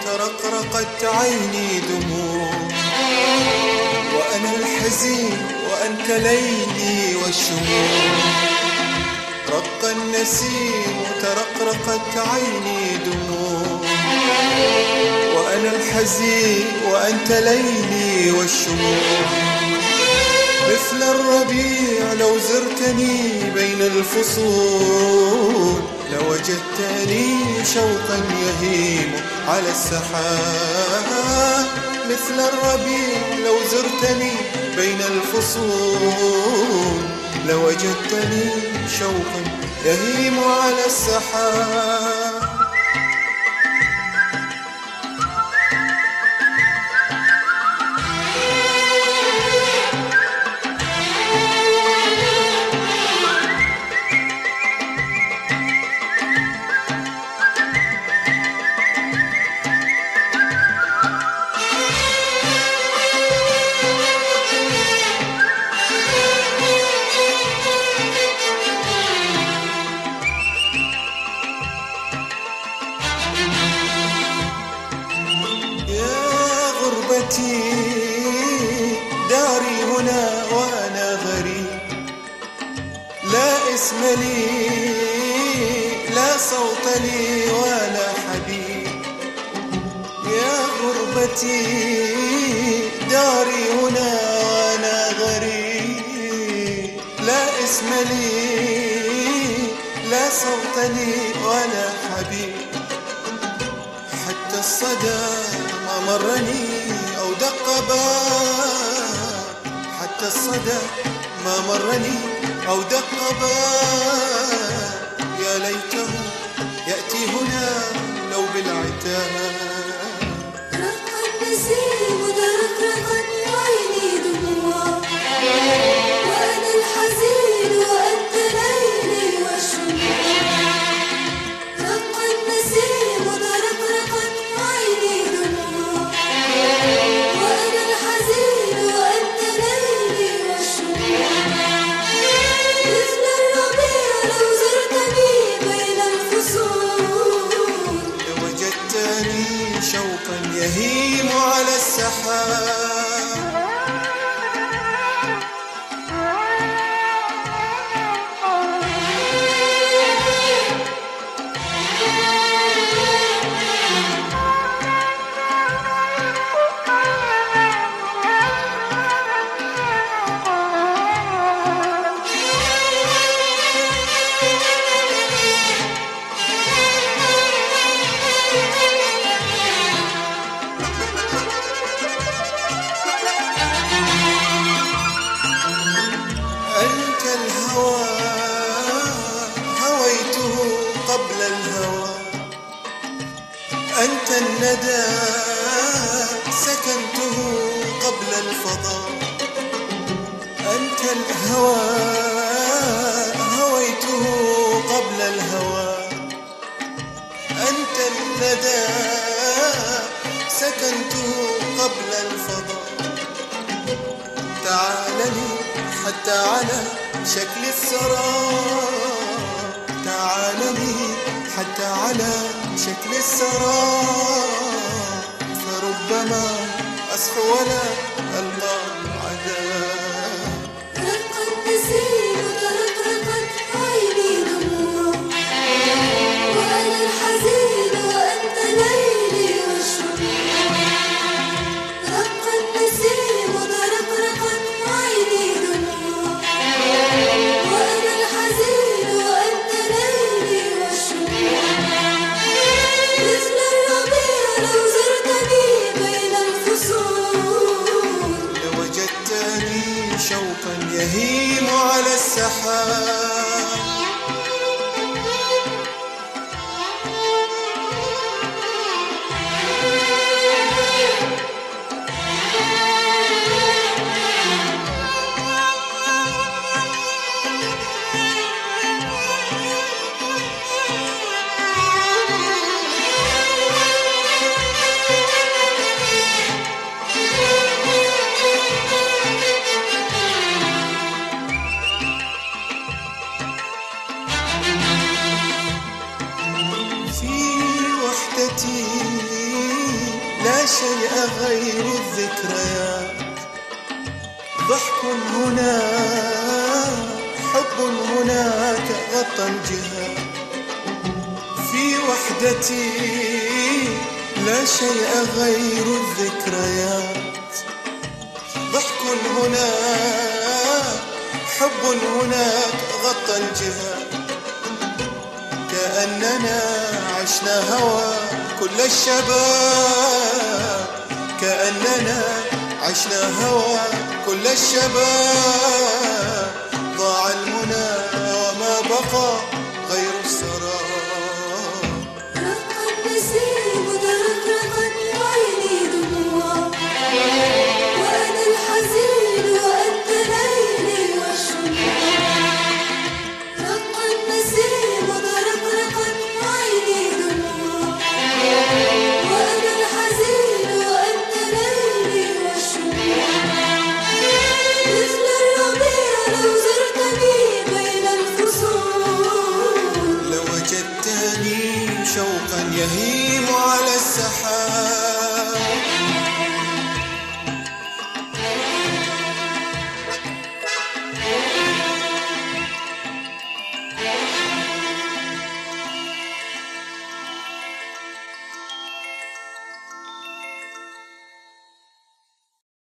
ترقرقت عيني دموع، وأنا الحزين وأنت ليلي والشموع. رق النسيم وترقرقت عيني دموع، وأنا الحزين وأنت ليلي والشموع. مثل الربيع لو زرتني بين الفصول، لوجدتني شوقا يهيم على السحاب. مثل الربيع لو زرتني بين الفصول، لوجدتني شوقا يهيم على السحاب. داري هنا وأنا غريب، لا اسم لي لا صوت لي ولا حبيب. يا غربتي داري هنا وأنا غريب، لا اسم لي لا صوت لي ولا حبيب. حتى الصدى ما مرني أو دق باب، حتى الصدى ما مرني أو دق باب. يا ليته يأتي هنا لو بالعتاب. رق النسيم وترقرقت عيني دموع، وأنا الحزين وأنت ليلي والشموع. رق النسيم وترقرقت عيني دموع، وأنا الحزين وأنت ليلي والشموع. مثل الربيع لو زرتني بين الفصول، لوجدتني شوقا يهيم على السحاب. أنت الهوى هويته قبل الهوى، أنت الندى سكنته قبل الفضاء. أنت الهوى هويته قبل الهوى، أنت الندى سكنته قبل الفضاء. تعال لي حتى على شكل السراب، تعال لي حتى على شكل السراب. فربما أصحو ولا ألقى عذاب. رق النسيم وترقرقت عيني دموع، وأنا الحزين وأنت ليلي والشموع. رق النسيم وترقرقت عيني دموع، وأنا الحزين وأنت ليلي والشموع. مثل الربيع لو زرتني بين الفصول، لوجدتني شوقا يهيم على السحاب. لا شيء غير الذكريات. ضحك هنا حب هناك غطى الجهات. في وحدتي لا شيء غير الذكريات. ضحك هنا حب هناك غطى الجهات. كأننا عشنا هوى كل الشباب. كأننا عشنا هوى كل الشباب. ضاع المنى وما بقى غير السراب. رق النسيم ترقرقت عيني دموع، وأنا الحزين وأنت ليلي والشموع. رق النسيم ترقرقت عيني دموع، وأنا الحزين وأنت ليلي والشموع. مثل الربيع لو زرتني بين الفصول، لوجدتني شوقا يهيم